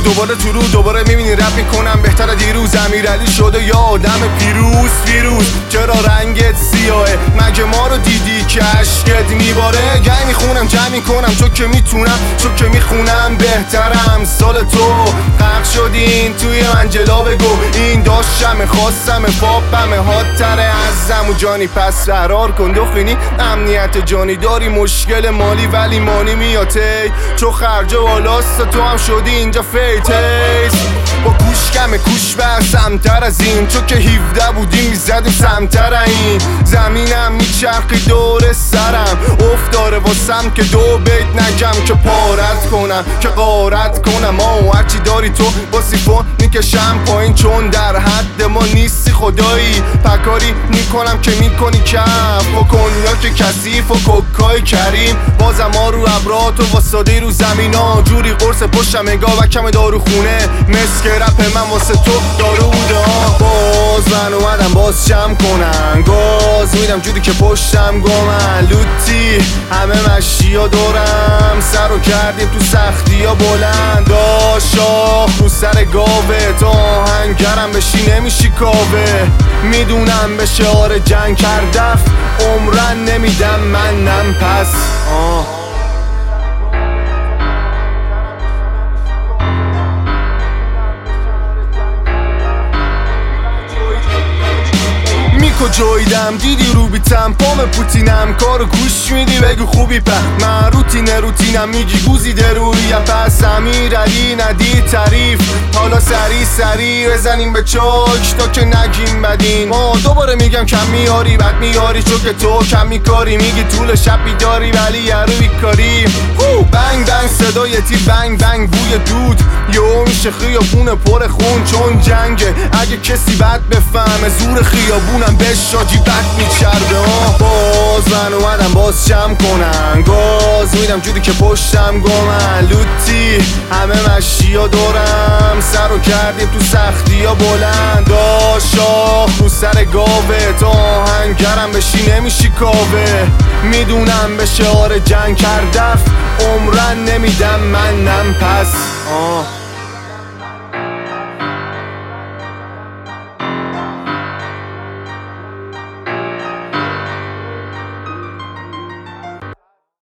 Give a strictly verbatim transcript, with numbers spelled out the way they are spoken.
دوباره تو رو دوباره میبینی رپ میکنم بهتر از دیروز. امیرعلی شده یا آدم پیروز پیروز چرا رنگت سیاهه؟ مگه ما رو دیدی که عشقت میباره؟ گنگ میخونم جمع میکنم چون که میتونم چون که میخونم بهترم. سال تو غرق شدین توی منجلا بگو این داشتم خواستم پاپم هاتره ازم و جانی. پس فرار کن دخینی امنیت جانی داری مشکل مالی ولی مانی میاتی چو خرجه والاست تو هم شدی اینجا فیتیس. با کوش کمه کوش بر سمتر از این چون که هفده بودیم میزدیم سمتر این. زمینم میچرخی دور سرم افتاره واسم که دو بیت نگم که پارت کنم که غارت کنم. آه هرچی داری تو با سیفون میکشم پایین چون در حد ما نیستی خدایی. پکاری میکنم که میکنی کف و کنیاک کثیف و کوکای کریم. بازم ها رو ابرات و واسادی رو زمین ها جوری قرص پشتم انگار وکم دارو خونه مسک رپ من واسه تو دارو بوده ها. باز من اومدم باز شم کنن گاز میدم جوری که پشتم گمن لوتی همه مشی ها دورم سر رو کردیم تو سختی ها بلند. شاخ رو سر گاوه تا آهنگرم بشی نمیشی کاوه. میدونم به شعار جنگ کردف عمرن نمیدم منم پس آه کجاییدم دیدی رو بیتم پام پوتینم کارو گوش میدی بگو خوبی په من روتین روتینم میگی گوزیده روی پس. امیرعلی ندی تعریف حالا سری سری بزنیم به چاک تا که نگیم بدین. ما دوباره میگم کم میاری بد میاری چون که تو کم میکاری میگی طول شب بیداری ولی یارو بیکاری. بنگ بنگ صدای تیر بنگ بنگ بوی دود یو میشه خیابون پر خون چون جنگه اگه کسی بد بفهمه زور خیابونم به شاجی بد میچرده. باز من اومدم باز شم کنن گاز میدم جوری که پشتم گمن لوتی همه مشی ها دورم سر رو کردیم تو سختی ها بلند. شاخ رو سر گاوه تا آهنگرم بشی نمیشی کاوه. میدونم به شعار جنگ کردف عمرن نمیدم منم پس آه